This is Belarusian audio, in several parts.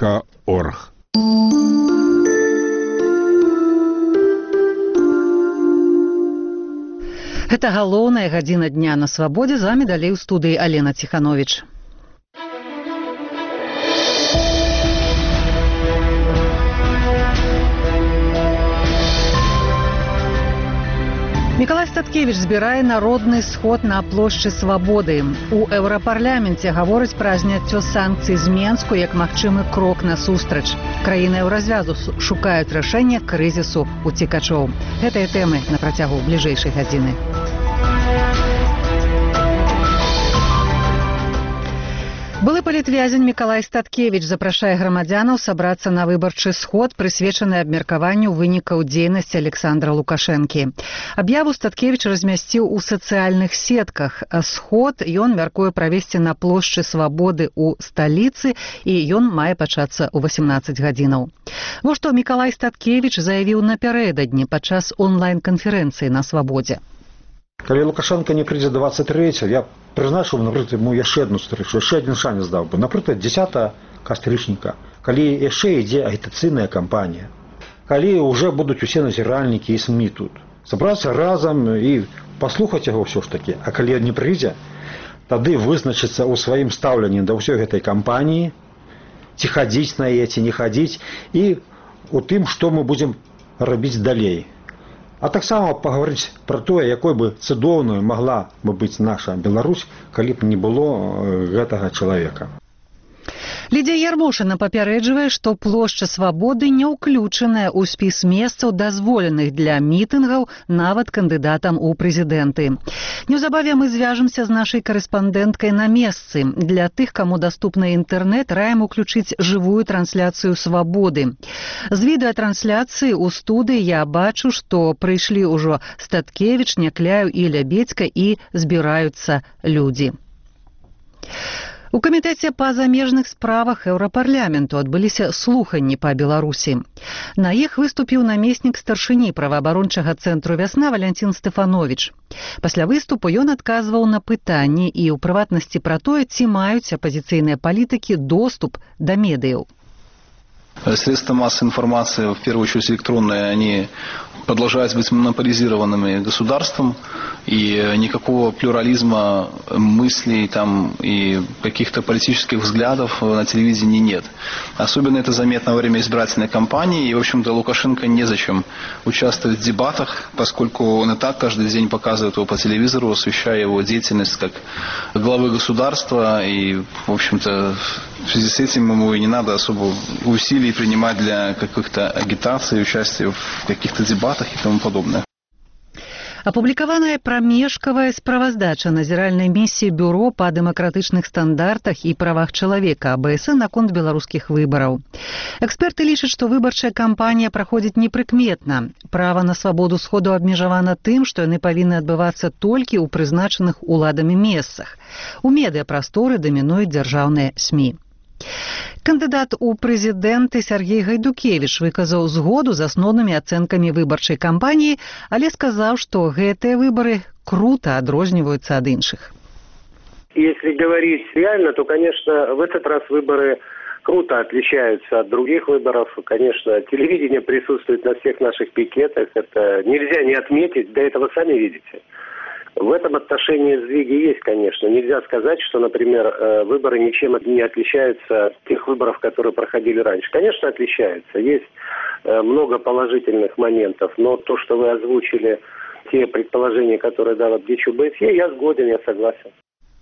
Гэта галоўная гадзіна дня на свабодзе. З вамі далей у студыі Алена Ціхановіч. Мікалай Статкевіч збірае народны сход на плошчы Свабоды. У Еўрапарламенце гавораць пра зняццё санкцый з Менску як магчымы крок насустрач. Краіны еўразвязу шукаюць рашэнне крызісу уцекачоў. Гэтыя тэмы на працягу бліжэйшай гадзіны. Былы палітвязень Мікалай Статкевіч запрашае грамадзянаў сабрацца на выбарчы сход, прысвечаны абмеркаванню вынікаў дзейнасці Александра Лукашэнкі. Аб'яву Статкевіч размясціў у сацыяльных сетках. Сход ён мяркуе правесці на плошчы Свабоды ў сталіцы, і ён мае пачацца ў 18 гадзінаў. Вось што Мікалай Статкевіч заявіў напярэдадні падчас онлайн-канферэнцыі на Свабодзе. Калі Лукашенко не прыйдзе 23-го, я прызначыў, напрыклад, яму яшчэ адну сустрэчу, яшчэ адзін шанец даў бы. Напрыклад, 10 кастрычніка, калі яшчэ ідзе агітацыйная кампанія, калі ўжо будуць усе назіральнікі і СМІ тут. Сабрацца разам і паслухаць яго ўсё ж такі. А калі не прыйдзе, тады вызначыцца ў сваім стаўленні да ўсёй гэтай кампаніі, ці хадзіць на яе, ці не хадзіць, і у тым, што мы будзем рабіць далей. А таксама паговорыць пра тое, якой бы цудоўною магла бы быць наша Беларусь, калі б не было гэтага чалавека. Лідзія Ярмошына папярэджвае, што плошча Свабоды не ўключаная ў спіс месцаў, дазволеных для мітынгаў нават кандыдатам у прэзідэнты. Неўзабаве мы звяжемся з нашай карэспандэнткай на месцы. Для тых, каму даступны інтэрнэт, раім уключыць жывую трансляцыю Свабоды. З відэатрансляцыі ў студыі я бачу, што прыйшлі ўжо Статкевіч, Някляеў і Лябедзька і збіраюцца людзі. У камітэце па замежных справах Еўрапарламенту адбыліся слуханні па Беларусі. На іх выступіў намеснік старшыні праваабарончага цэнтру «Вясна» Валянцін Стэфановіч. Пасля выступу ён адказваў на пытанні і ў прыватнасці пра тое, ці маюць апазіцыйныя палітыкі доступ да медыяў. Средства массовой информации, в первую очередь электронные, они продолжают быть монополизированными государством, и никакого плюрализма мыслей там, и каких-то политических взглядов на телевидении нет. Особенно это заметно во время избирательной кампании, и, в общем-то, Лукашенко незачем участвовать в дебатах, поскольку он и так каждый день показывает его по телевизору, освещая его деятельность как главы государства, и, в общем-то, в связи с этим ему и не надо особо усилий принимать для каких-то агитаций, участия в каких-то дебатах и тому подобное. Апублікаваная прамежкавая справаздача назіральнай місіі Бюро па дэмакратычных стандартах і правах чалавека АБСН наконт беларускіх выбараў. Эксперты лічаць, што выбарчая кампанія праходзіць непрыкметна. Права на свабоду сходу абмежавана тым, што яны павінны адбывацца толькі ў прызначаных уладамі месцах. У медыяпрасторы дамінуюць дзяржаўныя СМІ. Кандыдат у прэзідэнты Сяргей Гайдукевіч выказаў згоду з асноўнымі ацэнкамі выбарчай кампаніі, але сказаў, што гэтыя выбары крута адрозніваюцца ад іншых. Если говорить реально, то, конечно, в этот раз выборы круто отличаются от других выборов. Конечно, телевидение присутствует на всех наших пикетах. Это нельзя не отметить, да это вы сами видите. В этом отношении сдвиги есть, конечно. Нельзя сказать, что, например, выборы ничем не отличаются от тех выборов, которые проходили раньше. Конечно, отличаются. Есть много положительных моментов, но то, что вы озвучили, те предположения, которые дал Абдич ОБСЕ, я сгоден, я согласен.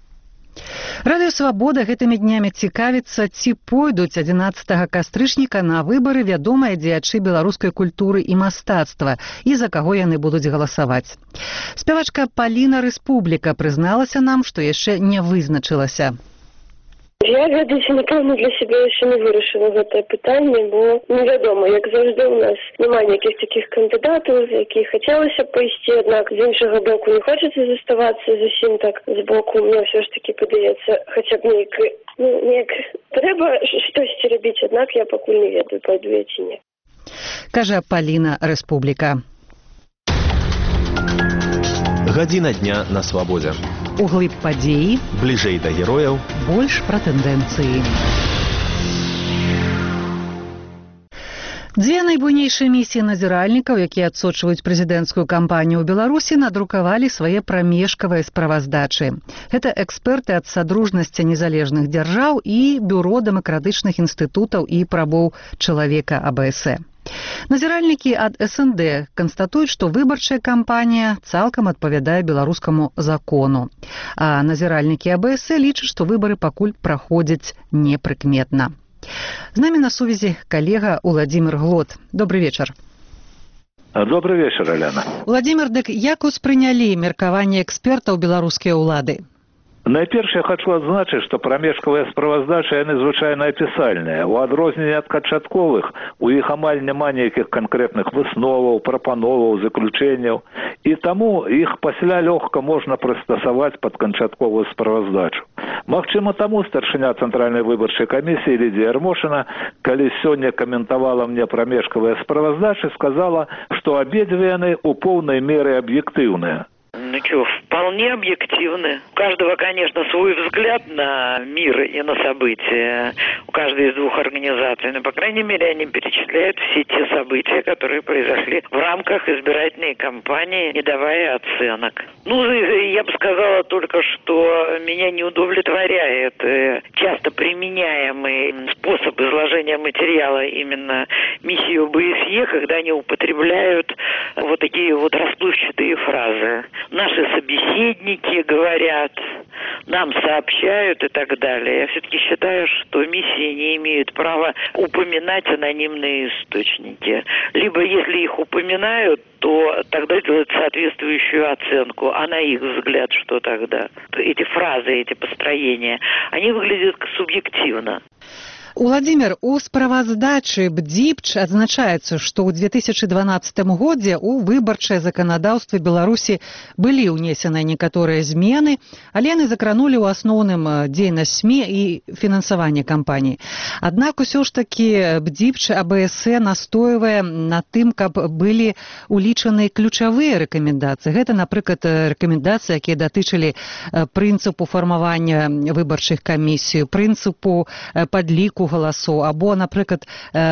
Радыё «Свабода» гэтымі днямі цікавіцца, ці пойдуць 11 кастрычніка на выбары вядомыя дзеячы беларускай культуры і мастацтва, і за каго яны будуць галасаваць. Спявачка Паліна Рэспубліка прызналася нам, што яшчэ не вызначылася. Я, глядзячы, напэўна, для сябе яшчэ не вырашыла гэтае пытанне, бо невядома, як заўжды у нас няма ніякіх такіх кандыдатаў, з якіх хацелася пайсці, аднак з іншага боку не хочацца заставацца зусім так з боку. Мне ўсё ж такі падаецца, хаця б неяк трэба штосьці рабіць, аднак я пакуль не ведаю, пайду я ці не. Кажа Паліна Рэспубліка. Гадзіна дня на свабодзе. Углыб падзеі, бліжэй да герояў, больш пра тэндэнцыі. Дзве найбуйнейшыя місіі назіральнікаў, якія адсочваюць прэзідэнцкую кампанію ў Беларусі, надрукавалі свае прамежкавыя справаздачы. Гэта эксперты ад Садружнасці незалежных дзяржаў і Бюро дэмакратычных інстытутаў і правоў чалавека АБС. Назіральнікі ад СНД канстатуюць, што выбарчая кампанія цалкам адпавядае беларускаму закону. А назіральнікі АБС лічаць, што выбары пакуль праходзяць непрыкметна. З намі на сувязі калега Уладзімір Глот. Добрый вечар. Добрый вечер, Алена. Уладзімір, дык як успрынялі меркаванне экспертаў беларускія ўлады? Найперш я хочу адзначыць, што прамежкавыя справаздачы яны звычайна апісальныя. У адрозненне ад канчатковых у іх амаль няма нейкіх канкрэтных высноваў, прапановаў, заключэнняў, і таму іх пасля лёгка можна прыстасаваць пад канчатковую справаздачу. Магчыма, таму старшыня Цэнтральнай выбарчай камісіі Лідія Ярмошына, калі сёння каментавала мне прамежкавыя справаздачы, сказала, што абедзве яны ў поўнай меры аб'ектыўныя. Ну что, вполне объективны. У каждого, конечно, свой взгляд на мир и на события. У каждой из двух организаций. Но, по крайней мере, они перечисляют все те события, которые произошли в рамках избирательной кампании, не давая оценок. Ну, я бы сказала только, что меня не удовлетворяет часто применяемый способ изложения материала именно миссии ОБСЕ, когда они употребляют вот такие вот расплывчатые фразы. Наши собеседники говорят, нам сообщают и так далее. Я все-таки считаю, что миссии не имеют права упоминать анонимные источники. Либо, если их упоминают, то тогда делают соответствующую оценку. А на их взгляд, что тогда? Эти фразы, эти построения, они выглядят субъективно. Уладзімір, у справаздачы БДЗІПЧ адзначаецца, што ў 2012 годзе ў выбарчае заканадаўства Беларусі былі ўнесеныя некаторыя змены, але яны закранулі ў асноўным дзейнасць СМІ і фінансаванне кампаніі. Аднак усё ж такі БДЗІПЧ АБС настойвае на тым, каб былі улічаны ключавыя рэкамендацыі. Гэта, напрыклад, рэкамендацыі, якія датычылі прынцыпу фармавання выбарчых камісій, прынцыпу падліку галасоў, або, напрыклад,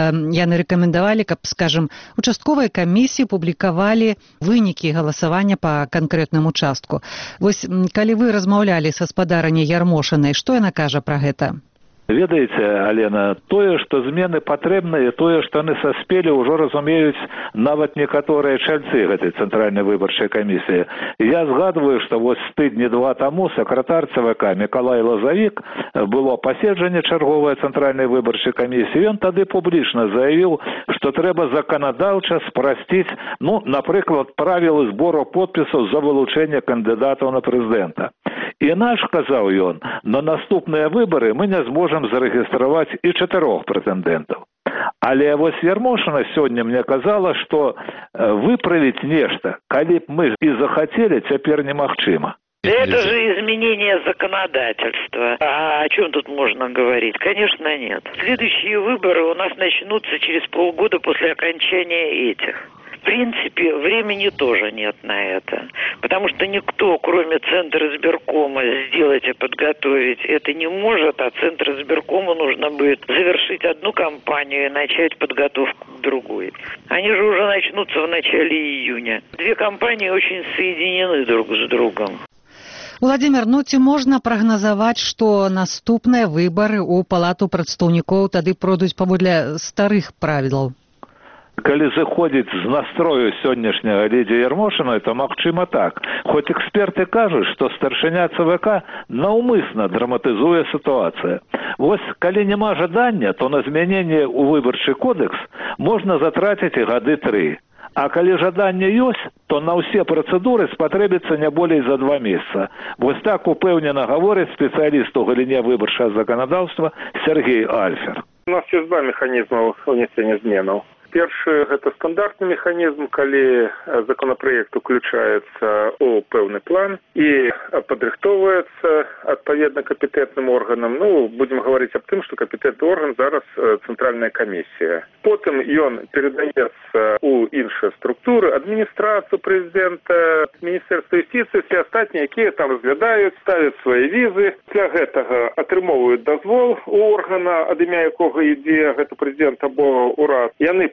яны рэкамендавалі, каб, скажем, участковыя камісіі публікавалі вынікі галасавання па канкрэтным участку. Вось, калі вы размаўлялі са спадарняй Ярмошынай, што яна кажа пра гэта? Ведаеце, Алена, тое, што змены патрэбныя, тое, што яны саспелі, ўжо разумеюць нават некаторыя чальцы гэтай цэнтральнай выбарчай камісіі. Я згадваю, што вось тыдні-два таму сакратар ЦВК Мікалай Лазавік, было паседжанне чарговае цэнтральнай выбарчай камісіі. Ён тады публічна заявіў, што трэба заканадаўча спрасціць, напрыклад, правілы збору подпісаў за вылучэнне кандыдатаў на прэзідэнта. Інакш, казаў ён, на наступныя выбары мы не зможам зарэгістраваць і 4 прэтэндэнтаў. Але вось Ярмошына сёння мне казала, што выправіць нешта, калі б мы і захацелі, цяпер немагчыма. Это же изменение законодательства. А о чем тут можно говорить? Конечно, нет. Следующие выборы у нас начнутся через полгода после окончания этих. В принципе, времени тоже нет на это. Потому что никто, кроме Центра избиркома, сделать и подготовить это не может, а Центру избиркому нужно будет завершить одну кампанию и начать подготовку к другой. Они же уже начнутся в начале июня. Две кампании очень соединены друг с другом. Уладзімір, ці можна прагназаваць, што наступныя выбары ў палату прадстаўнікоў тады пройдуць паводле старых правілаў? Калі зыходзіць з настрою сённяшняга Лідзі Ярмошынай, то магчыма так. Хоць эксперты кажуць, што старшыня ЦВК наўмысна драматызуе сітуацыю. Вось, калі няма жадання, то на змяненне ў выбарчы кодекс можна затраціць і гады 3. А калі жаданне ёсць, то на ўсе працэдуры спатрэбіцца не болей за 2 месяца. Вось так упэўнена гаворыць спецыяліст у галіне выбарчага заканадаўства Сергей Альфер. У нас ёсць 2 механізмы ўнесення зменаў. Першы – гэта стандартны механізм, калі законапраект уключаецца ў пэўны план і падрыхтоўваецца адпаведна кампетэнтным органам. Будзем гаварыць аб тым, што кампетэнтны орган зараз цэнтральная камісія. Потым ён перадаецца ў іншыя структуры, адміністрацыю прэзідэнта, міністэрства юстыцыі, все астатнія, якія там разглядаюць, ставяць свае візы. Для гэтага атрымоўваюць дазвол у органа, ад імя якога ідзе гэта прэзідэнт або ўрад. Яны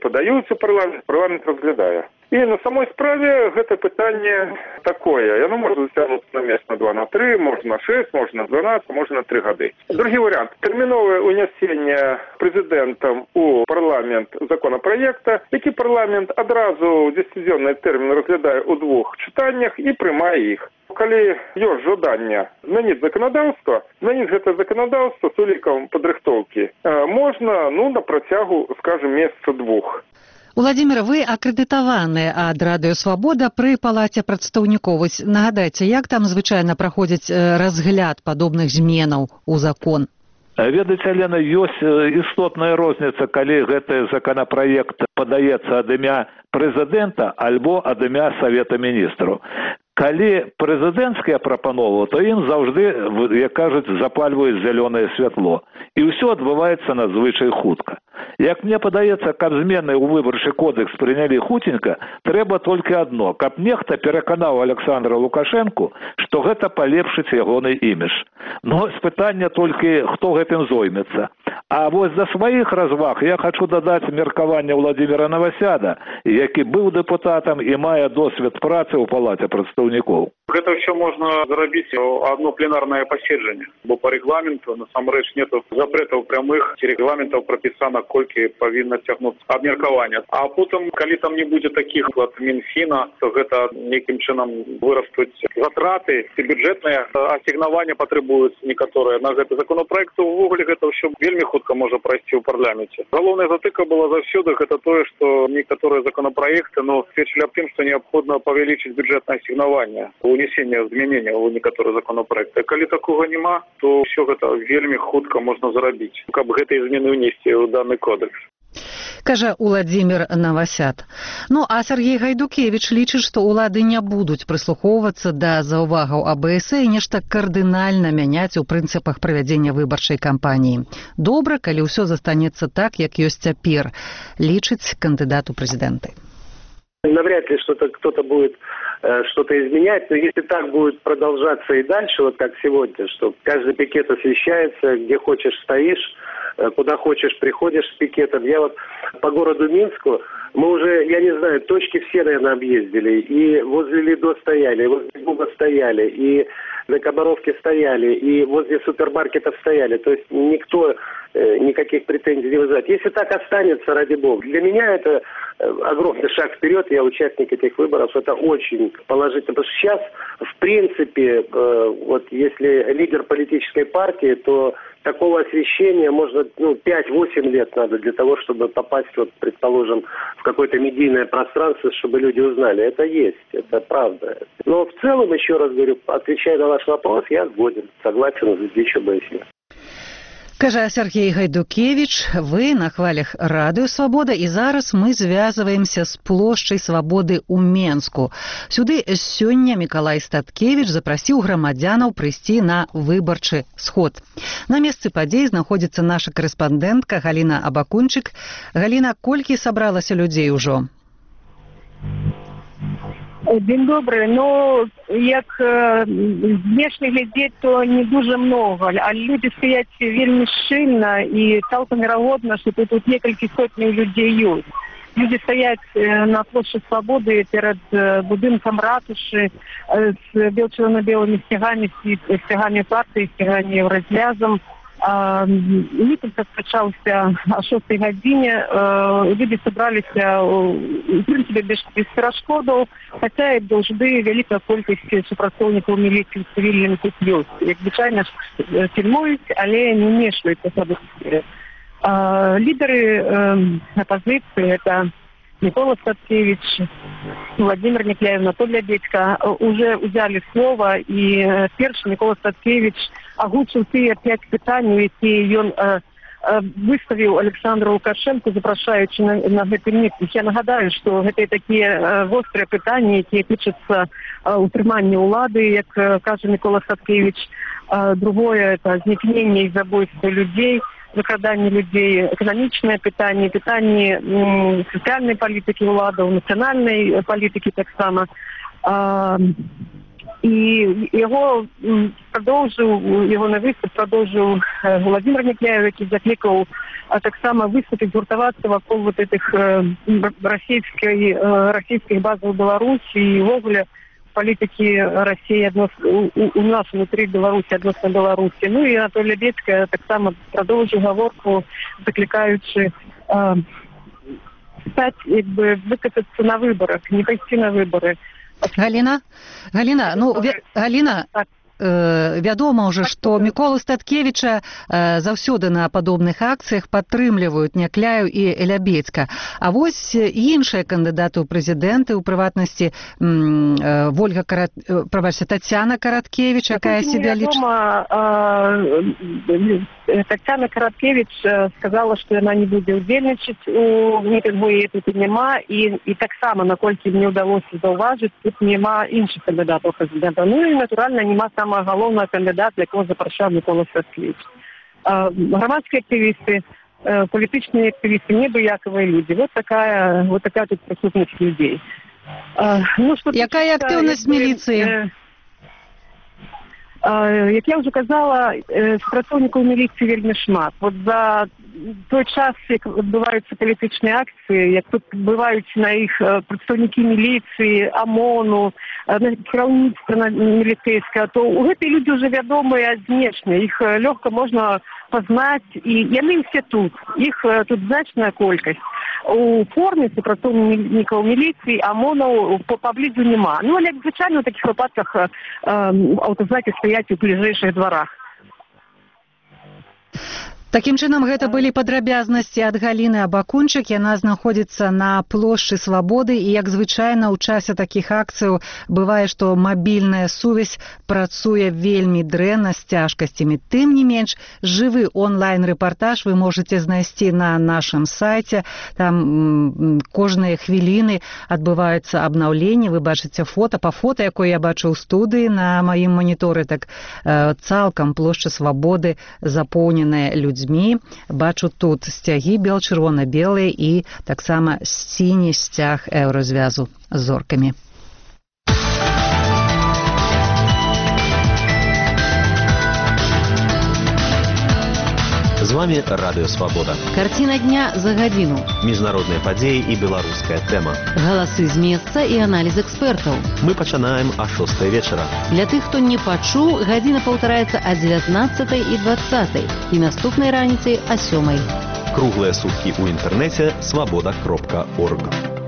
падаюць у парламент разглядае. І на самой справе гэта пытанне такое. Яно можа зацягнуцца на месяц, на 2, на 3, можна на 6, можна на 12, можна на 3 гады. Другі варыянт. Тэрміновае ўнясенне прэзідэнтам у парламент законапраекта, які парламент адразу 10-дзённы тэрмін разглядае ў 2 чытаннях і прымае іх. Калі ёсць жаданне змяніць заканадаўства, змяніць гэта заканадаўства з улікам падрыхтоўкі можна, на працягу, скажем, месяца 2. Уладзімір, вы акрэдытаваны ад Радыё Свабода пры палаце прадстаўнікоў. Нагадайце, як там звычайна праходзіць разгляд падобных зменаў у закон? Ведаеце, Алена, ёсць істотная розніца, калі гэты законапраект падаецца ад імя прэзідэнта альбо ад імя Савета міністраў. Калі прэзідэнцкія прапановы, то ім заўжды, як кажуць, запальваюць зялёнае святло. І ўсё адбываецца надзвычай хутка. Як мне падаецца, каб змены ў выбарчы кодекс прынялі хуценька, трэба толькі адно, каб нехта пераканаў Александра Лукашэнку, што гэта палепшыць ягоны імідж. Но з пытання толькі, хто гэтым зоймецца. А вось за сваіх разваг я хочу дадаць меркаванне Владимира Новосяда, які быў дэпутатам і мае досвед працы ў палаце прадстаўнікоў. Гэта ўсё можна зрабіць одно пленарнае паседжанне, бо по регламенту насамрэч нету запретаў прямых, ці регламентаў прапісана, колькі павінна цягнуцца абмеркавання. А потым, калі там не будзе такіх от Мінфіна, то гэта нейкім чынам вырастуць затраты, ці бюджэтныя асігнавання патрабуюць некаторыя на гэты законопроект. Увогуле гэта ўсё вельмі хутка можа прайсці ў парламенце. Галоўная затыка была заўсёды гэта тое, што некаторыя законопроекты сведчылі аб тым, што неабходна павялічыць бюджэтнае асігнаванне, унесення змянення ў некаторыя законопроекты. Калі такога няма, то ўсё гэта вельмі хутка можна зрабіць, каб гэтыя змены ўнесці ў даны кодекс. Кажа Уладзімір Новосяд. А Сергей Гайдукевич лічыць, што ўлады не будуць прыслухоўвацца да заўвагаў АБС і нешта кардынальна мяняць у прынцыпах правядзення выбарчай кампаніі. Добра, калі ўсё застанецца так, як ёсць цяпер, лічыць кандыдат у прэзідэнты. Навряд ли кто-то будет что-то изменять, но если так будет продолжаться и дальше, вот как сегодня, что каждый пикет освещается, где хочешь стоишь, куда хочешь приходишь с пикетом. Я вот по городу Минску, мы уже, я не знаю, точки все, наверное, объездили, и возле Лидо стояли, и возле Буга стояли, и на Комаровке стояли, и возле супермаркетов стояли, то есть никто никаких претензий не вызывает. Если так останется, ради бога, для меня это огромный шаг вперед, я участник этих выборов, это очень положительно, потому что сейчас, в принципе, вот если лидер политической партии, то такого освещения можно 5-8 лет надо для того, чтобы попасть, предположим, в какое-то медийное пространство, чтобы люди узнали. Это есть, это правда. Но в целом, еще раз говорю, отвечая на ваш вопрос, я сгоден, согласен с Дичью Бейси. Кажа Сергей Гайдукевич, вы на хвалях Радыё Свабода, і зараз мы звязваемся з плошчай Свабоды ў Менску. Сюды сёння Мікалай Статкевіч запрасіў грамадзянаў прыйсці на выбарчы сход. На месцы падзей знаходзіцца наша корэспандэнтка Галіна Абакунчык. Галіна, колькі сабралася людзей ужо? День добрый. Як внешне глядзець, то не дуже много, а люди стаять вельмі шчыльна, і цалкам верагодна, што тут некалькі сотняў людзей ёсць. Люди стоят на площади Свободы перед будинком ратуши с бело-черно-белыми стягами, стягами партии, стягами Евразлязом. Митинг распочался о 6 године. Люди собрались, в принципе, без перешкодов, хотя и должны великая колькость супрацовников милиции цивильными тут есть. Як звичайно, фільмують, але не вмешиваются в события. Лидеры оппозиции, это Микола Статкевич, Владимир Никляев, Анатолий Дедько, уже взяли слово, и перший Микола Статкевич озвучил те 5 питаний, які он выставил Александру Лукашенко, запрошаючи на гэты мітинг. Я нагадаю, что гэта такие острые питания, які тычацца утрымання улады, як каже Микола Статкевич. Другое – это зникнение и забойство людей, выкрадание людей, экономичное питание, питание социальной политики уладов, национальной политики так само. І його на виступ продовжив Володимир Некляєв, який закликав так само виступити, згуртуватися вокруг вот этих російських баз в Білорусі і вовле політики Росії у нас внутрі Білорусі, відносно Білорусі. Ну і Анатолій Бєцька так само продовжив говорку, закликаючи викататися на виборах, не пойти на вибори. Галіна, вядома ўжо, што Міколу Статкевіча заўсёды на падобных акцыях падтрымліваюць Някляеў і Лябедзька. А вось іншыя кандыдаты ў прэзідэнты, у прыватнасці Тацяна Караткевіч, якая себя лічыць... Тацяна Караткевич сказала, што яна не будзе ўдзельнічаць у мітынгу, і тут няма, і таксама, наколькі мне ўдалося заўважыць, тут няма іншых кандыдатаў прэзідэнта. Ну і, натуральна, няма самого головного кандидата, якого запрашав Микола Статкевич. Громадские активисты, политические активисты, небояковые люди. Вот такая тут присутность людей. Якая активность милиции? Як я вже казала, спрацовників міліції вельми шмат. От за той час, як відбуваються політичні акції, як тут бувають на їх представники міліції, ОМОНу, керівництво міліцейське, то у гэты люди вже відомі знешне, їх легко можна познати, і вони всі тут. Їх тут значна кількість. У формі співпрацівників міліції, ОМОНу поблизу нема. Ну, але, звичайно, в таких випадках автознаки стоять у ближайших дворах. Такім чынам, гэта былі падрабязнасці ад Галіны Абакунчык. Яна знаходзіцца на плошчы Свабоды, і, як звычайна, у часе такіх акцыяў бывае, што мабільная сувязь працуе вельмі дрэнна, з цяжкасцямі. Тым не менш, жывы онлайн-рэпартаж вы можаце знайсці на нашым сайце. Там кожныя хвіліны адбываюцца абнаўленні. Вы бачыце фота. Па фота, якое я бачу ў студыі на маім маніторы, так цалкам плошча Свабоды запоўненая людзьмі. Бачу тут сцягі бел-чырвона-белыя і таксама сіні сцяг еўразвязу з зоркамі. З вами Радыё Свабода. Карціна дня за гадзіну. Міжнародныя падзеі і беларуская тэма. Галасы з месца і аналіз экспертаў. Мы пачынаем о 6 вечара. Для тых, хто не пачуў, гадзіна паўтараецца о 19 і 20 і наступнай раніцай о 7. Круглыя суткі ў інтэрнэце свабода.орг.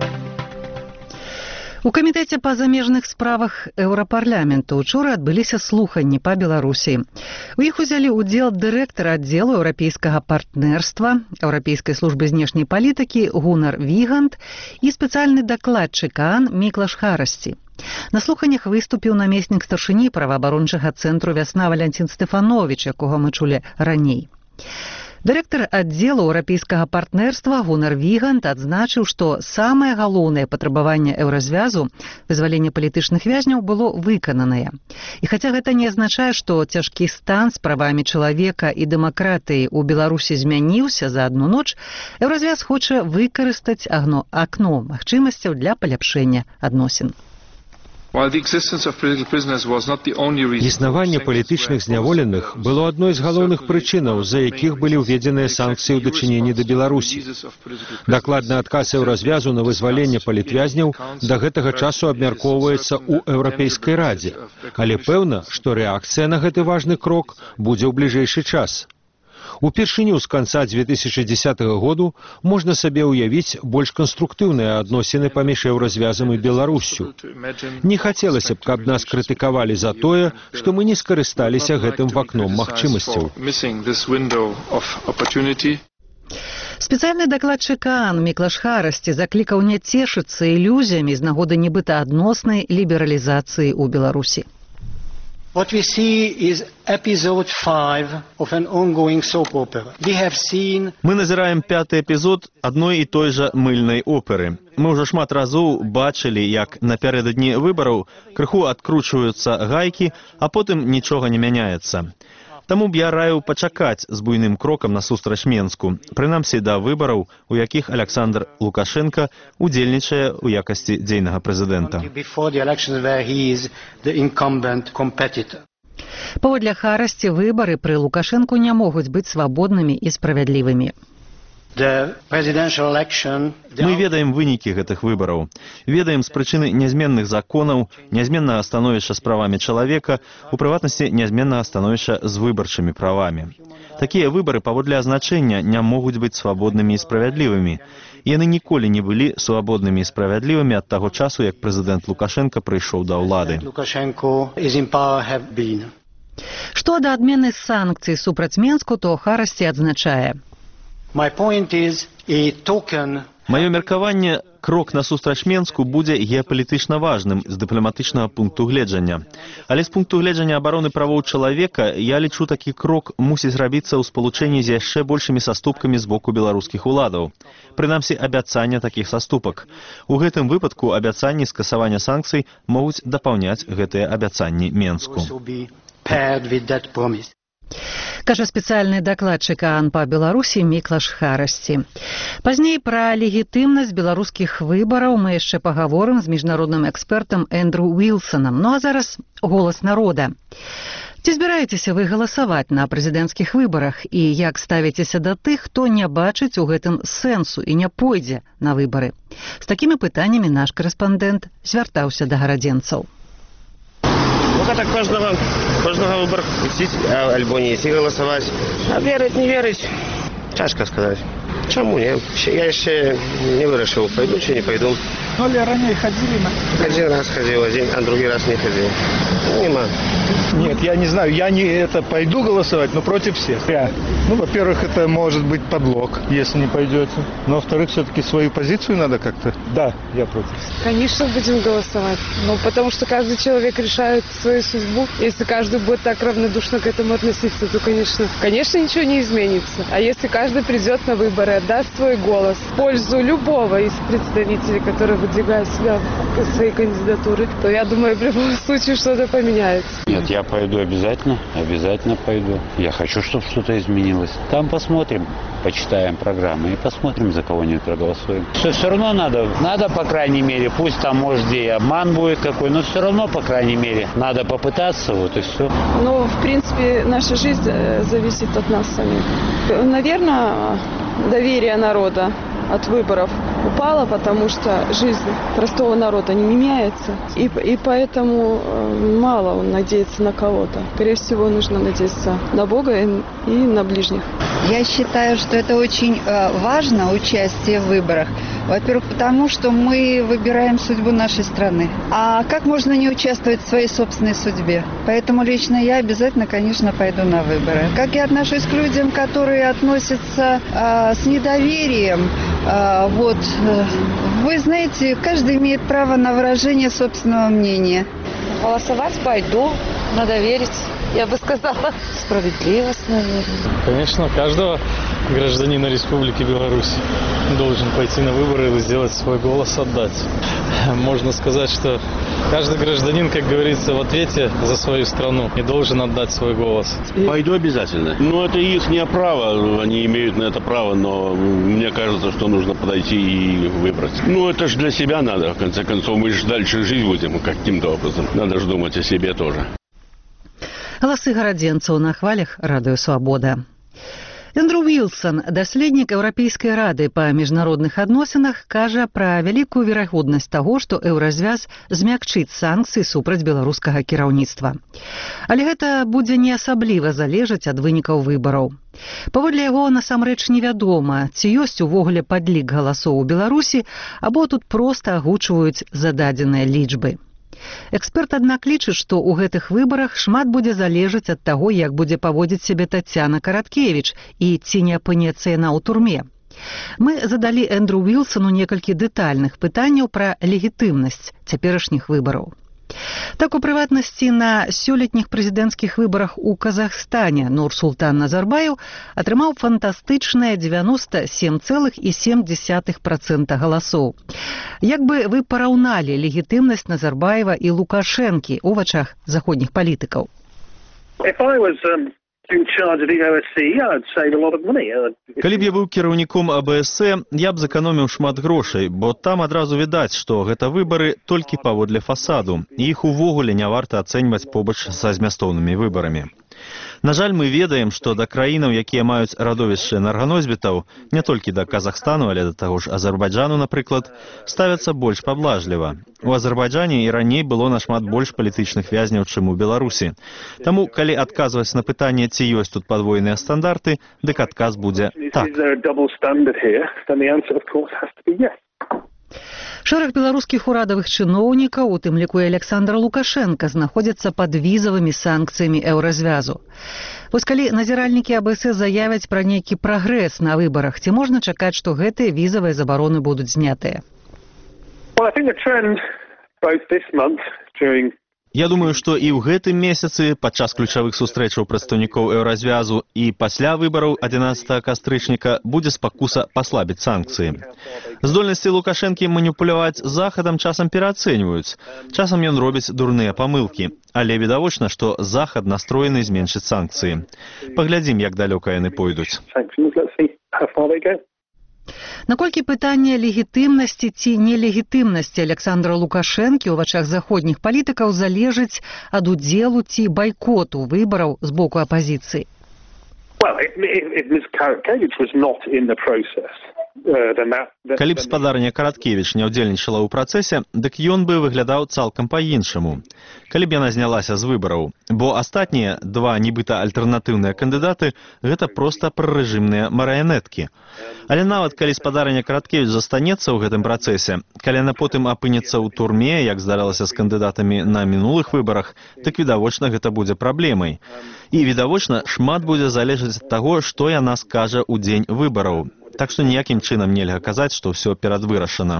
У камітэце па замежных справах Еўрапарламенту учора адбыліся слуханні па Беларусі. У іх узялі ўдзел дырэктар аддзелу еўрапейскага партнерства Еўрапейскай службы знешняй палітыкі Гунар Вігант і спецыяльны дакладчык ААН Міклаш Харасці. На слуханнях выступіў намеснік старшыні праваабарончага цэнтру «Вясна» Валянцін Стэфановіч, якога мы чулі раней. Дырэктар аддзелу еўрапейскага партнерства Гунар Вігант адзначыў, што самае галоўнае патрабаванне еўразвязу, вызваленне палітычных вязняў, было выкананае. І хаця гэта не азначае, што цяжкі стан з правамі чалавека і дэмакратыі ў Беларусі змяніўся за адну ноч, еўразвяз хоча выкарыстаць акно магчымасцяў для паляпшэння адносін. Існаванне палітычных зняволеных было адной з галоўных прычынаў, з-за якіх былі ўведзеныя санкцыі ў дачыненні да Беларусі. Дакладны адказ еўразвязу на вызваленне палітвязняў да гэтага часу абмяркоўваецца ў Еўрапейскай радзе, але пэўна, што рэакцыя на гэты важны крок будзе ў бліжэйшы час. Упершыню з канца 2010 году можна сабе ўявіць больш канструктыўныя адносіны паміж еўразвязам і Беларуссю. Не хацелася б, каб нас крытыкавалі за тое, што мы не скарысталіся гэтым вакном магчымасцяў. Спецыяльны дакладчык ААН Міклаш Харасці заклікаў не цешыцца ілюзіямі з нагоды нібыта адноснай лібералізацыі ў Беларусі. What we see is episode 5 of an ongoing soap opera. We have seen... Мы назіраем 5-й эпізод адной і той жа мыльнай оперы. Мы ўжо шмат разоў бачылі, як напярэдадні выбараў крыху адкручваюцца гайкі, а потым нічога не мяняецца. Таму б я раіў пачакаць з буйным крокам насустрач Менску, прынамсі да выбараў, у якіх Александр Лукашенко удзельнічае ў якасці дзейнага прэзідэнта. Паводле Харасці, выбары пры Лукашэнку не могуць быць свабоднымі і справядлівымі. Мы ведаем вынікі гэтых выбараў. Ведаем з прычыны нязменных законаў, нязменнага становішча з правамі чалавека, у прыватнасці нязменнага становішча з выбарчымі правамі. Такія выбары паводле азначэння не могуць быць свабоднымі і справядлівымі. Яны ніколі не былі свабоднымі і справядлівымі ад таго часу, як прэзідэнт Лукашенко прыйшоў да ўлады. Што да адмены санкцый супраць Менску, то Харасці адзначае: Маё меркаванне, крок насустрач Менску будзе геапалітычна важным з дыпламатычнага пункту гледжання. Але з пункту гледжання абароны правоў чалавека я лічу, такі крок мусіць рабіцца ў спалучэнні з яшчэ большымі саступкамі з боку беларускіх уладаў. Прынамсі, абяцання такіх саступак. У гэтым выпадку абяцанні скасавання санкцый могуць дапаўняць гэтыя абяцанні Менску. Кажа спецыяльны дакладчык ААН па Беларусі Міклаш Харасці. Пазней пра легітымнасць беларускіх выбараў мы яшчэ пагаворым з міжнародным экспертам Эндру Уілсонам. Ну а зараз голас народа. Ці збіраецеся вы галасаваць на прэзідэнцкіх выбарах і як ставіцеся да тых, хто не бачыць у гэтым сэнсу і не пойдзе на выбары? З такімі пытаннямі наш корэспандэнт звяртаўся да гарадзенцаў. Это каждого выбор идти, альбо не идти голосовать. А верить, не верить, тяжко сказать. Чему нет? Я еще не вырашил, пойду, чи не пойду. Ну, ли ранее ходили? Один раз ходил, а другой раз не ходил. Нема. Нет, я не знаю, я не пойду голосовать, но против всех. Во-первых, это может быть подлог, если не пойдете. Но, во-вторых, все-таки свою позицию надо как-то. Да, я против. Конечно, будем голосовать. Потому что каждый человек решает свою судьбу. Если каждый будет так равнодушно к этому относиться, то, конечно, ничего не изменится. А если каждый придет на выборы, отдаст свой голос в пользу любого из представителей, которые выдвигают себя своей кандидатуры, то, я думаю, в любом случае что-то поменяется. Нет, я пойду обязательно пойду. Я хочу, чтобы что-то изменилось. Там посмотрим, почитаем программы и посмотрим, за кого-нибудь проголосуем. Все равно надо, по крайней мере, пусть там, может, и обман будет какой, но все равно, по крайней мере, надо попытаться, вот и все. В принципе, наша жизнь зависит от нас самих. Наверное, доверие народа от выборов упало, потому что жизнь простого народа не меняется, и поэтому мало он надеется на кого-то. Скорее всего, нужно надеяться на Бога и на ближних. Я считаю, что это очень важно, участие в выборах. Во-первых, потому что мы выбираем судьбу нашей страны. А как можно не участвовать в своей собственной судьбе? Поэтому лично я обязательно, конечно, пойду на выборы. Как я отношусь к людям, которые относятся с недоверием, вы знаете, каждый имеет право на выражение собственного мнения. Голосовать пойду, надо верить. Я бы сказала, справедливость, наверное. Конечно, каждого гражданина Республики Беларусь должен пойти на выборы и сделать свой голос, отдать. Можно сказать, что каждый гражданин, как говорится, в ответе за свою страну и должен отдать свой голос. Пойду обязательно. Это их право, они имеют на это право, но мне кажется, что нужно подойти и выбрать. Это же для себя надо, в конце концов, мы же дальше жить будем каким-то образом. Надо же думать о себе тоже. Галасы гарадзенцаў на хвалях Радыё Свабода. Эндру Уілсон, даследнік Еўрапейскай рады па міжнародных адносінах, кажа пра вялікую верагоднасць таго, што еўразвяз змякчыць санкцыі супраць беларускага кіраўніцтва. Але гэта будзе не асабліва залежаць ад вынікаў выбараў. Паводле яго, насамрэч невядома, ці ёсць увогуле падлік галасоў у Беларусі, або тут проста агучваюць зададзеныя лічбы. Эксперт, аднак, лічыць, што ў гэтых выбарах шмат будзе залежаць ад таго, як будзе паводзіць сябе Таццяна Караткевіч і ці не апынецца яна ў турме. Мы задалі Эндру Уілсону некалькі дэтальных пытанняў пра легітымнасць цяперашніх выбараў. Так, у прыватнасці, на сёлетніх прэзідэнцкіх выбарах у Казахстане Нурсултан Назарбаев атрымаў фантастычныя 97,7% галасоў. Як бы вы параўналі легітымнасць Назарбаева і Лукашэнкі ў вачах заходніх палітыкаў? Калі б я быў кіраўніком АБС, я б зэканоміў шмат грошай, бо там адразу відаць, што гэта выбары толькі паводле фасаду, і іх увогуле не варта ацэньваць побач са змястоўнымі выбарамі. На жаль, мы ведаем, што да краінаў, якія маюць радовішчы энерганосьбітаў, не толькі да Казахстану, але да таго ж Азербайджану, напрыклад, ставяцца больш паблажліва. У Азербайджане і раней было нашмат больш палітычных вязняў, чым у Беларусі. Таму, калі адказваць на пытанне, ці ёсць тут падвойныя стандарты, дык адказ будзе так. Шэраг беларускіх урадавых чыноўнікаў, у тым ліку і Александр Лукашенко, знаходзяцца пад візавымі санкцыямі еўразвязу. Вось калі назіральнікі АБС заявяць пра нейкі прагрэс на выбарах, ці можна чакаць, што гэтыя візавыя забароны будуць знятыя? Я думаю, што і ў гэтым месяцы, падчас ключавых сустрэчаў прадстаўнікоў еўразвязу і пасля выбараў 11 кастрычніка будзе спакуса паслабіць санкцыі. Здольнасці Лукашэнкі маніпуляваць Захадам часам пераацэньваюць. Часам ён робіць дурныя памылкі. Але відавочна, што Захад настроены зменшыць санкцыі. Паглядзім, як далёка яны пойдуць. Наколькі пытанне легітымнасці ці нелегітымнасці Александра Лукашэнкі ў вачах заходніх палітыкаў залежыць ад удзелу ці байкоту выбараў з боку апазіцыі? Калі б спадарня Караткевіч не ўдзельнічала ў працэсе, дык ён бы выглядаў цалкам па-іншаму. Калі б яна знялася з выбараў, бо астатнія два нібыта альтэрнатыўныя кандыдаты гэта проста прарэжымныя марыянеткі. Але нават калі спадарня Караткевіч застанецца ў гэтым працэсе, калі яна потым апынецца ў турме, як здаралася з кандыдатамі на мінулых выбарах, дык відавочна гэта будзе праблемай. І відавочна шмат будзе залежаць ад таго, што яна скажа ў дзень выбараў. Так што ніякім чынам нельга казаць, што ўсё перадвырашана.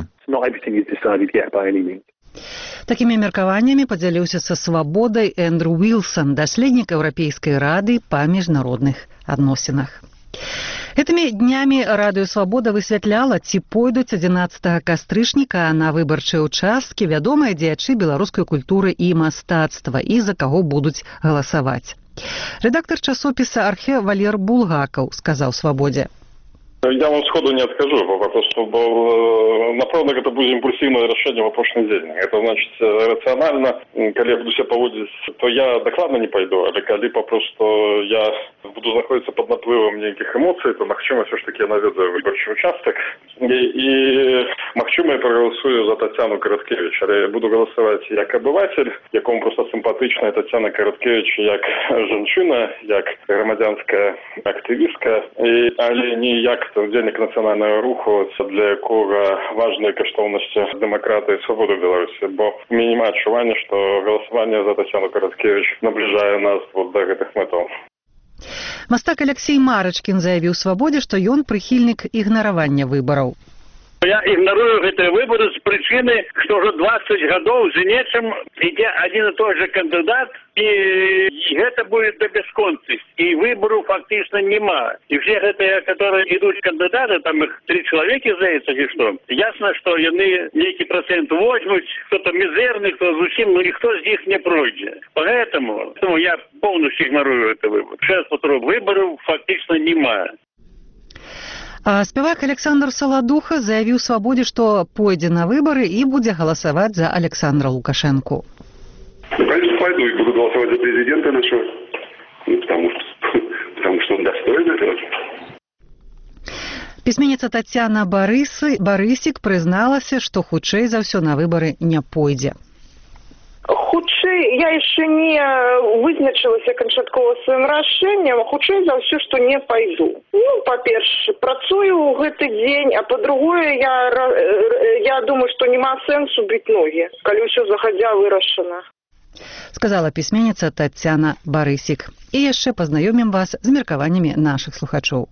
Такімі меркаваннямі падзяліўся са «Свабодай» Эндрю Уілсон, даследнік Еўрапейскай рады па міжнародных адносінах. Гэтымі днямі Радыё Свабода высвятляла, ці пойдуць 11 кастрычніка на выбарчыя ўчасткі вядомыя дзеячы беларускай культуры і мастацтва і за каго будуць галасаваць. Рэдактар часопіса «Архе» Валер Булгакаў сказаў «Свабодзе». Я вам сходу не откажу, попросту, напевно, это будет импульсивное решение в прошлый день. Это значит, рационально, когда я буду себя поводить, то я докладно не пойду, а когда попросту я буду находиться под наплывом неких эмоций, то Махчума все-таки я наведу выборчий участок. И Махчума я проголосую за Татьяну Короткевич. Я буду голосовать как обыватель, якому просто симпатична Татьяна Короткевич, як женщина, як громадянська активістка, але не як удзельнік нацыянальнага руху, для якога важныя каштоўнасці дэмакраты і свабоды Беларусі, бо у мяне няма адчування, што галасаванне за Татьяну Короткевич набліжае нас да гэтых мэтаў. Мастак Алексей Марачкін заявіў «Свабодзе», што ён прыхільнік ігнаравання выбараў. Я игнорую гэтыя выборы з прычыны, што ўжо 20 гадоў з нечым ідзе адзін і той же кандыдат, і гэта будет до бясконцасці. І выбору фактычна няма. І все гэтыя, которые ідуць кандыдаты, там их 3 чалавекі, здаецца, ці што, ясна, што яны нейкі процент возьмуць, хто-то мізэрны, хто зусім, ніхто з іх не пройдзе. Поэтому я полностью игнорую гэты выбор. Сейчас выборов фактычна няма. А спявак Александр Саладуха заявіў «Свабодзе», што пойдзе на выбары і будзе галасаваць за Александра Лукашэнку. Конечно, пойду и буду голосовать за президента нашего, потому что он достоин этого. Пісьменніца Тацяна Барысік прызналася, што хутчэй за ўсё на выбары не пойдзе. Хутчэй, я яшчэ не вызначылася канчаткова сваім рашэннем, хутчэй за ўсё, што не пайду. Ну, па-першае, працую ў гэты дзень, а па-другое, я думаю, што няма сэнсу біць ногі, калі ўсё загадзя вырашана. Сказала пісьменніца Тацяна Барысік. І яшчэ пазнаёмім вас з меркаваннямі нашых слухачоў.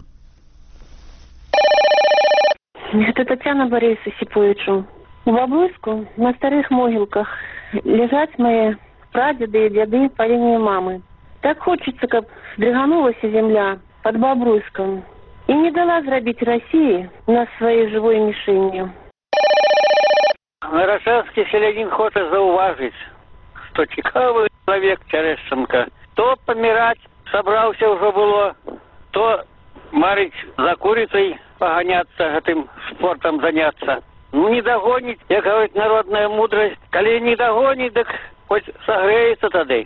Это Татьяна Борисовна Сиповичу. В Баблыску на старых могилках лежат мои прадеды и деды по линии мамы. Так хочется, как вздриганулась земля под Бобруйском и не дала зрабить России нас своей живой мишенью. Нарашевский селянин хочет зауважить, что цікавый человек Терещенко. То помирать собрался уже было, то марить за курицей погоняться, этим спортом заняться. Ну, не догонить, я говорит, народная мудрость. Коли не догонить, так хоть согреется тогда.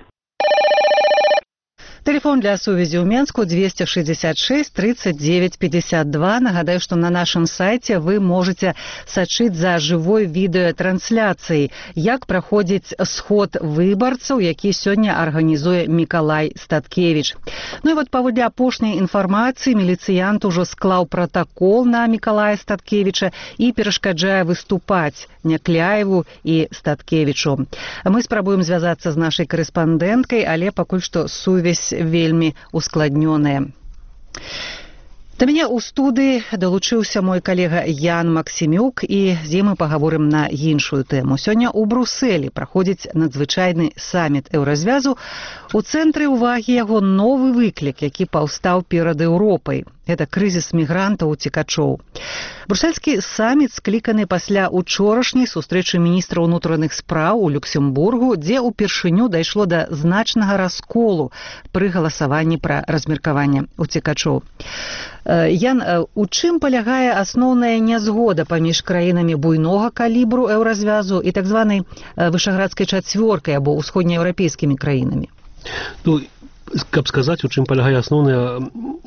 Телефон для сувязі ў Менску 266 39 52. Нагадаю, што на нашым сайце вы можете сачыць за жывой відэатрансляцыяй, як праходзіць сход выбарцаў, які сёння арганізуе Мікалай Статкевіч. Ну і вот паводле апошняй інфармацыі міліцыянт ужо склаў пратакол на Мікалая Статкевіча і перашкаджае выступаць Някляеву і Статкевічу. Мы спрабуем звязацца з нашай корэспандэнткай, але пакуль што сувязь вельмі ускладнёная. Да мяне ў студыі далучыўся мой калега Ян Максімюк, і з ім мы пагаворым на іншую тэму. Сёння ў Брусэлі праходзіць надзвычайны саміт еўразвязу. У цэнтры ўвагі яго новы выклік, які паўстаў перад Еўропай. Гэта крызіс мігрантаў-уцекачоў. Брусельскі саміт скліканы пасля учорашняй сустрэчы міністра ўнутраных спраў у Люксембургу, дзе ўпершыню дайшло да значнага расколу пры галасаванні пра размеркаванне уцекачоў. Ян, у чым палягае асноўная нязгода паміж краінамі буйнога калібру еўразвязу і так званай вышаградскай чацвёркай або ўсходнееўрапейскімі краінамі? Ну, каб сказаць, у чым палягае асноўная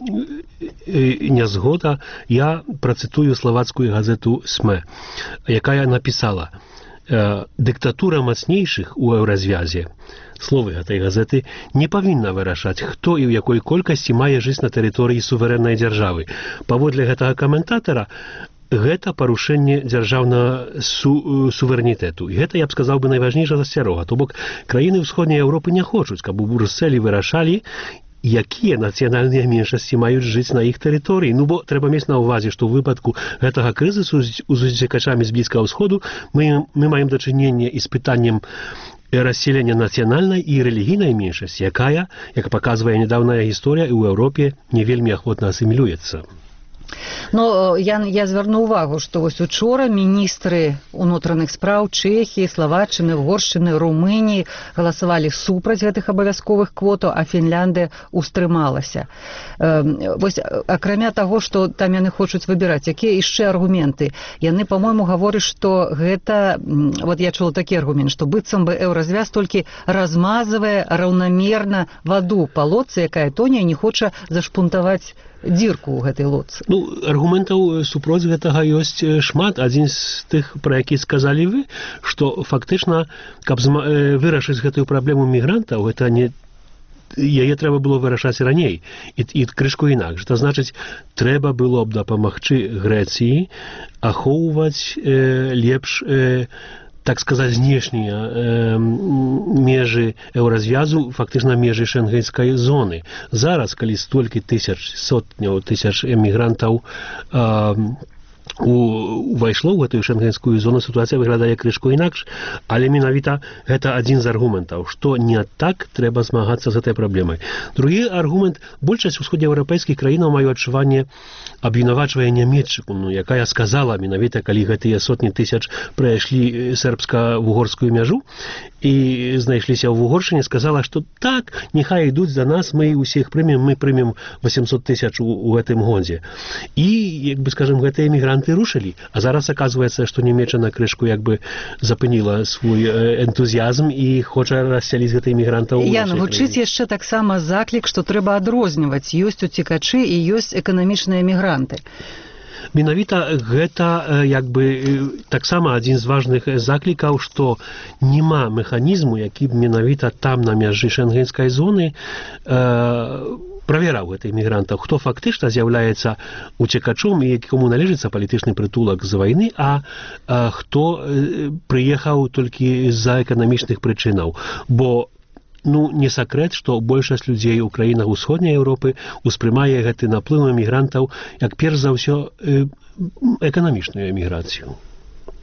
нязгода, я працытую славацкую газету СМЕ, якая напісала: «Дыктатура мацнейшых у еўразвязе», словы гэтай газеты, не павінна вырашаць, хто і ў якой колькасці мае жыць на тэрыторыі суверэннай дзяржавы. Паводле гэтага каментатара, гэта парушэнне дзяржаўнага суверэнітэту. І гэта, я б сказаў бы, найважнейшая засцярога. То бок, краіны ўсходняй Еўропы не хочуць, каб у Брусэлі вырашалі, якія нацыянальныя меншасці маюць жыць на іх тэрыторыі. Ну, бо трэба мець на ўвазе, што ў выпадку гэтага крызісу з уцекачамі з Блізкага ўсходу мы маем дачыненне і з пытаннем расселення нацыянальнай і рэлігійнай меншасці, якая, як паказвае нядаўная гісторыя, і ў Еўропе не вельмі ахвотна асімілюецца. Но я звярну ўвагу, што вось учора міністры ўнутраных спраў Чэхіі, Славаччыны, Угоршчыны, Румыніі галасавалі супраць гэтых абавязковых квотаў, а Фінляндыя устрымалася. Вось акрамя таго, што там яны хочуць выбіраць, якія яшчэ аргументы? Яны, па-мойму, гавораць, што гэта, вот я чула такі аргумент, што быццам бы еўразвяз толькі размазвае раўнамерна ваду па лодцы, якая тоне, не хоча зашпунтаваць дзірку ў гэтай лодцы. Ну, аргументаў супроць гэтага ёсць шмат. Адзін з тых, пра які сказалі вы, што фактычна, каб вырашыць гэтую праблему мігрантаў, гэта не яе трэба было вырашаць раней і крышку інакш. Гэта значыць, трэба было б дапамагчы Грэцыі ахоўваць лепш, так сказаць, знешнія межы еўразвязу, фактычна межы шэнгенскай зоны. Зараз, калі столькі сотняў тысяч эмігрантаў увайшло ў гэтую шэнгенскую зону, сітуацыя выглядае крышку інакш, але менавіта гэта адзін з аргументаў, што не так трэба змагацца з гэтай праблемай. Другі аргумент: большасць усходнееўрапейскіх краінаў, маё адчуванне, абвінавачвае Нямецчыну, якая сказала менавіта, калі гэтыя сотні тысяч прайшлі сербска-вугорскую мяжу і знайшліся ў Вугоршчыне, сказала, што так, няхай ідуць за нас, мы ўсіх прымем, мы прымем 800 тысяч у гэтым годзе. І, як бы, скажем, гэтыя эмігранты рушылі. А зараз аказваецца, што Нямецчына крышку як бы запыніла свой энтузіязм і хоча рассяліць гэтых эмігрантаў. Ян, гучыць яшчэ таксама заклік, што трэба адрозніваць. Ёсць уцекачы і ёсць эканамічныя эмігранты. Менавіта гэта як бы таксама адзін з важных заклікаў, што няма механізму, які б менавіта там на мяжы шэнгенскай зоны правяраў гэтых мігрантаў, хто фактычна з'яўляецца уцекачом і якому належыцца палітычны прытулак з вайны, а хто прыехаў толькі з-за эканамічных прычынаў. Бо не сакрэт, што большасць людзей у краінах усходняй Еўропы успрымае гэты наплыў эмігрантаў як перш за ўсё эканамічную эміграцыю.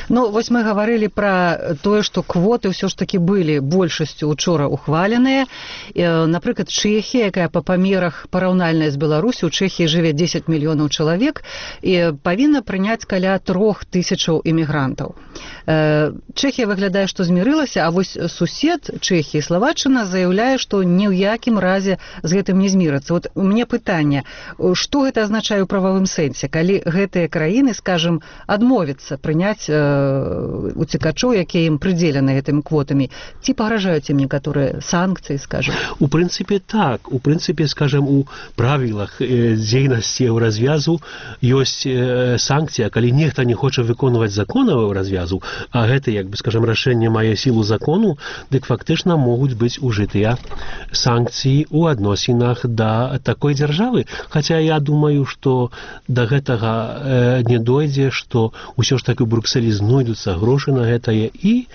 Ну, вось мы гаварылі пра тое, што квоты ўсё ж такі былі большасцю учора ухваленыя. Напрыклад, Чэхія, якая па памерах параўнальная з Беларусю, у Чэхіі жыве 10 мільёнаў чалавек і павінна прыняць каля 3000 імігрантаў. Чэхія выглядае, што змірылася, а вось сусед Чэхіі, Славаччына, заяўляе, што ні ў якім разе з гэтым не змірацца. Вот у мяне пытанне, што гэта азначае ў прававым сэнсе, калі гэтыя краіны, скажем, адмовяцца прыняць уцекачоў, якія ім прыдзелены гэтымі квотамі, ці пагражаюць ім некаторыя санкцыі, скажем? У прынцыпе, так. У прынцыпе, скажем, у правілах дзейнасці Еўразвязу ёсць санкцыя, калі нехта не хоча выконваць законаў Еўразвязу, а гэта, як бы, скажем, рашэнне мае сілу закону, дык фактычна могуць быць ужытыя санкцыі ў адносінах да такой дзяржавы. Хаця я думаю, што да гэтага не дойдзе, што ўсё ж такі ў Брукселі знойдуцца грошы на гэтае, і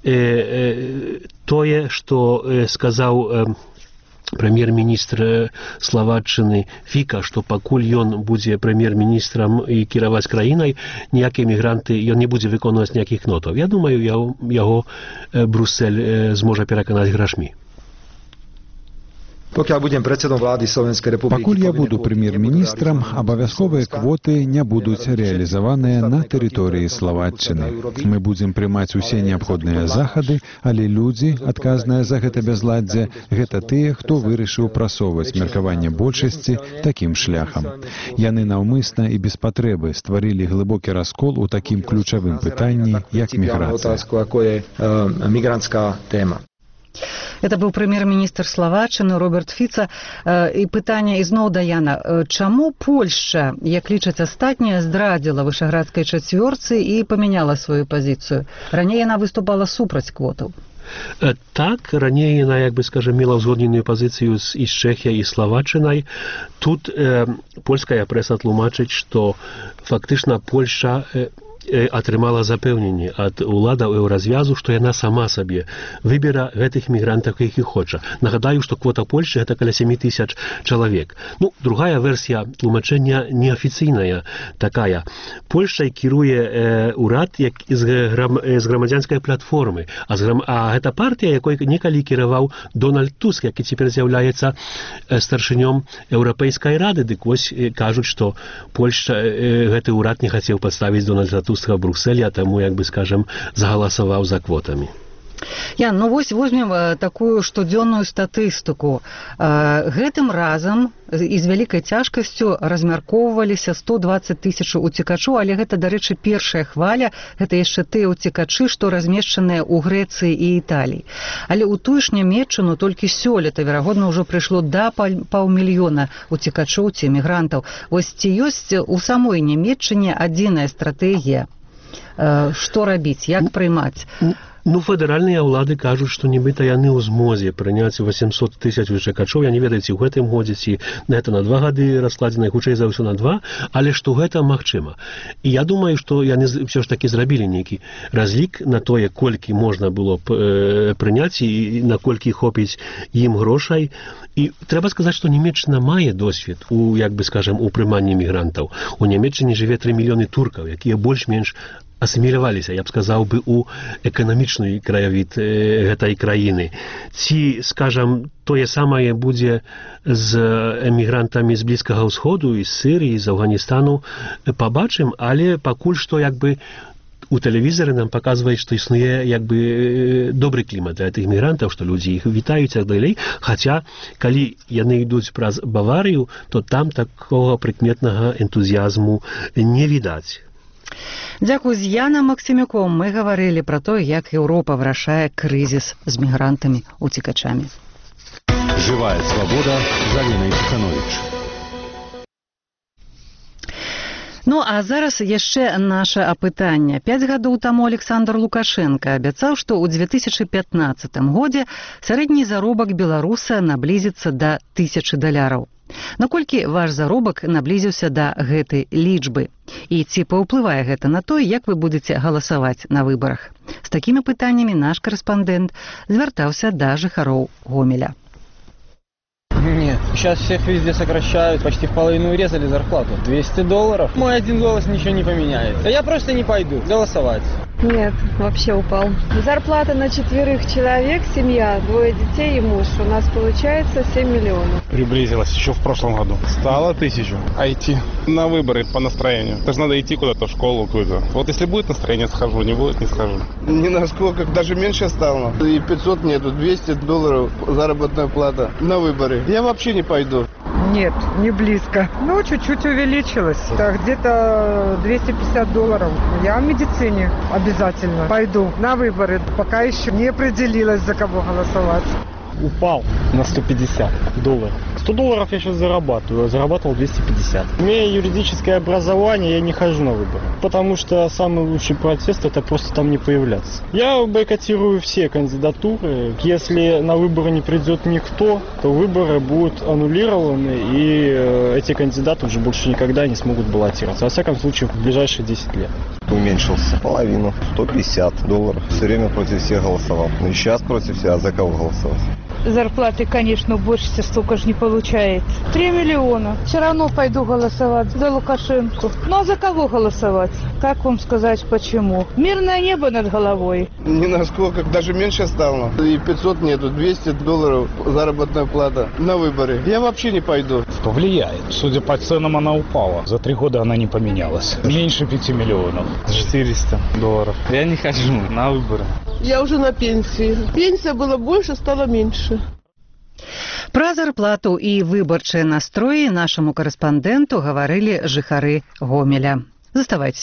тое, што сказаў прэм'ер-міністр Славаччыны Фіка, што пакуль ён будзе прэм'ер-міністрам і кіраваць краінай, ніякія мігранты, ён не будзе выконваць ніякіх нотаў. Я думаю, яго Брюссель зможа пераканаць грашмі. Пакуль я буду прэм'ер-міністрам, абавязковыя квоты не будуць рэалізаваныя на тэрыторыі Славаччыны. Мы будзем прымаць усе неабходныя захады, але людзі, адказныя за гэта бязладдзе, гэта тыя, хто вырашыў прасоўваць меркаванне большасці такім шляхам. Яны наўмысна і без патрэбы стварылі глыбокі раскол у такім ключавым пытанні, як міграцыя. Это быў прэм'ер-міністр Славаччыны Роберт Фіца. І пытанне ізноў да Яна. Чаму Польшча, як лічаць астатнія, здрадзіла вышаградскай чацвёрцы і памяняла сваю пазіцыю? Раней яна выступала супраць квотаў. Так, раней яна, як бы, скажем, мела ўзгодненую пазіцыю і з Чэхіяй, і Славаччынай. Тут польская прэса тлумачыць, што фактычна Польшча атрымала запэўненне ад уладаў Еўразвязу, што яна сама сабе выбера гэтых мігрантаў, якіх хоча. Нагадаю, што квота Польшчы гэта каля 7000 чалавек. Ну, другая версія тлумачэння неафіцыйная такая. Польшчай кіруе урад з грамадзянскай платформы, а гэта партыя, якой некалі кіраваў Дональд Туск, які цяпер з'яўляецца старшынём Еўрапейскай рады. Дык вось кажуць, што Польшча гэты урад не хацеў паставіць Дональда Туска в Брюсселі, а таму, як бы, скажем, загаласаваў за квотамі. Ян, ну вось возьмем такую штодзённую статыстыку. Гэтым разам і з вялікай цяжкасцю размяркоўваліся 120 000 уцекачоў, але гэта, дарэчы, першая хваля, гэта яшчэ тыя уцекачы, што размешчаныя ў Грэцыі і Італіі. Але ў тую ж Нямецчыну толькі сёлета, верагодна, ўжо прыйшло да паўмільёна уцекачоў ці эмігрантаў. Вось ці ёсць у самой Нямецчыне адзіная стратэгія? Што рабіць, як прыймаць? Ну, федэральныя ўлады кажуць, што нібыта яны ў змозе прыняць 800 000 уцекачоў. Я не ведаю, ці ў гэтым годзе, ці гэта на 2 гады раскладзена, хутчэй за ўсё на 2, але што гэта магчыма. І я думаю, што яны ўсё ж такі зрабілі нейкі разлік на тое, колькі можна было прыняць і наколькі хопіць ім грошай. І трэба сказаць, што Нямецчына мае досвед у, як бы, скажем, у прыманні мігрантаў. У Нямецчыне жыве 3 мільёны туркаў, якія больш-менш асіміляваліся, я б сказаў бы, у эканамічны краявід гэтай краіны. Ці, скажам, тое самае будзе з эмігрантамі з Блізкага ўсходу, з Сірыі, з Афганістану, пабачым, але пакуль што, як бы, у тэлевізары нам паказваюць, што існуе, як бы, добры клімат для тых мігрантаў, што людзі іх вітаюць, так далей. Хаця, калі яны ідуць праз Баварыю, то там такога прыкметнага энтузіязму не відаць. Дзякуй. З Янам Максімюком мы гаварылі пра тое, як Еўропа вырашае крызіс з мігрантамі-уцекачамі. Жывая свабода з Алінай Цехановіч. Ну, а зараз яшчэ наша апытанне. 5 гадоў таму Александр Лукашенко абяцаў, што ў 2015 годзе сярэдні заробак беларуса наблізіцца да $1000. Наколькі ваш заробак наблізіўся да гэтай лічбы? І ці паўплывае гэта на то, як вы будзеце галасаваць на выбарах? З такімі пытаннямі наш корэспандэнт звяртаўся да жыхароў Гомеля. Нет, сейчас всех везде сокращают, почти в половину урезали зарплату. $200. Мой один голос ничего не поменяет. Я просто не пойду голосовать. Нет, вообще упал. Зарплата на 4 человек, семья, 2 детей и муж. У нас получается 7 миллионов. Приблизилось еще в прошлом году. Стало 1000. А идти на выборы по настроению. Это же надо идти куда-то в школу какую-то. Вот если будет настроение, схожу, не будет, не схожу. Не насколько, даже меньше стало. И 500 нету, $200 заработная плата на выборы. Я вообще не пойду. Нет, не близко. Ну, чуть-чуть увеличилось. Так, где-то $250. Я в медицине обязательно пойду на выборы. Пока еще не определилась, за кого голосовать. Упал на $150. $100 я сейчас зарабатываю, зарабатывал 250. Имея юридическое образование, я не хожу на выборы. Потому что самый лучший протест — это просто там не появляться. Я бойкотирую все кандидатуры. Если на выборы не придет никто, то выборы будут аннулированы, и эти кандидаты уже больше никогда не смогут баллотироваться. Во всяком случае, в ближайшие 10 лет. Уменьшился половину, $150. Все время против всех голосовал. Ну и сейчас против всех, а за кого голосовать? Зарплаты, конечно, уборщица столько же не получает. 3 миллиона. Все равно пойду голосовать за Лукашенко. Ну а за кого голосовать? Как вам сказать, почему? Мирное небо над головой. Не насколько, даже меньше стало. И 500 нету, $200 заработная плата на выборы. Я вообще не пойду. Что влияет? Судя по ценам, она упала. За 3 года она не поменялась. Меньше 5 миллионов. $400. Я не хожу на выборы. Я уже на пенсии. Пенсия была больше, стала меньше. Пра зарплату і выбарчыя настроі нашаму карэспандэнту гаварылі жыхары Гомеля. Заставайцеся.